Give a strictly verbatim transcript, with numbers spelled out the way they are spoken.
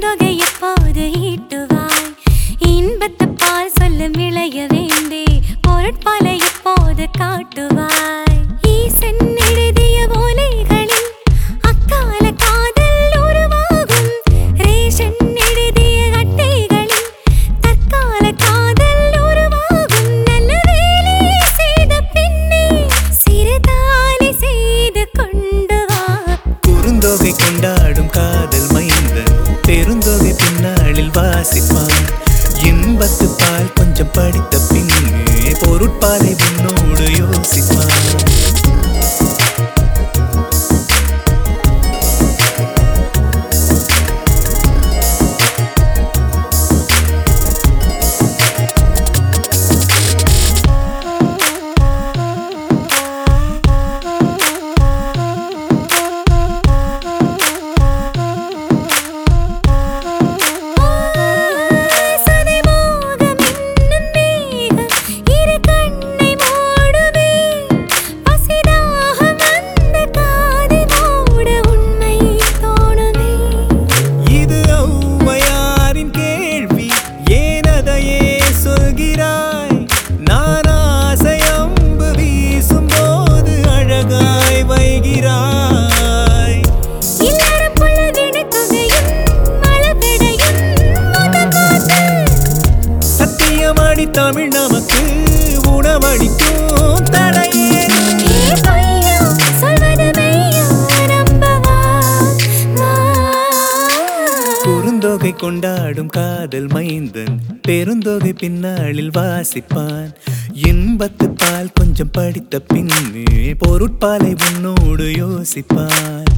பெருந்தொகை எப்போது ஈட்டுவாய் இன்பத்து பால் சொல்லும் இளைய வேண்டே பொருட்பாலை எப்போது காட்டுவாய் ஈசன் எழுதிய ஓலைகளில் அக்கால காதல் உருவாகும் ரேஷன் எழுதிய அட்டைகளில் தற்கால காதல் உருவாகும் நல்ல வேலை செய்த பின்னே சிறுதாலி செய்து கொண்டு வா குறுந்தொகை கொண்டாடும் காதல் மைந்தன் பெருந்தொகை பின்னாளில் வாசிப்பான் இன்பத்து பால் கொஞ்சம் படித்த பின்னே பொருட்பாலை உன்னோடு யோசிப்பான் தமிழ் நமக்கு உணவளிக்கும் தடையே குறுந்தொகை கொண்டாடும் காதல் மைந்தன் பெருந்தொகை பின்னாளில் வாசிப்பான் இன்பத்து பால் கொஞ்சம் படித்த பின்னே பொருட்பாலை உன்னோடு யோசிப்பான்